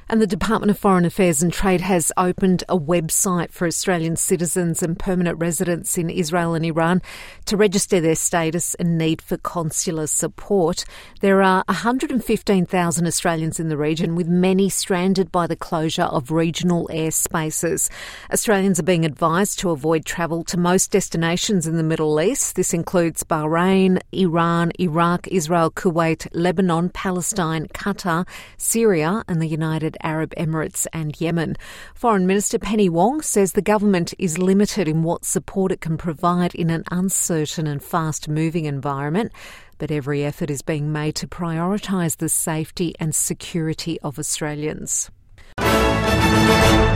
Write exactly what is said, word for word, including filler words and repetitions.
And the Department of Foreign Affairs and Trade has opened a website for Australian citizens and permanent residents in Israel and Iran to register their status and need for consular support. There are one hundred fifteen thousand Australians in the region, with many stranded by the closure of regional airspaces. Australians are being advised to avoid travel to most destinations in the Middle East. This includes Bahrain, Iran, Iraq, Israel, Kuwait, Lebanon, Palestine, Qatar, Syria and the United Arab Emirates and Yemen. Foreign Minister Penny Wong says the government is limited in what support it can provide in an uncertain and fast-moving environment, but every effort is being made to prioritise the safety and security of Australians.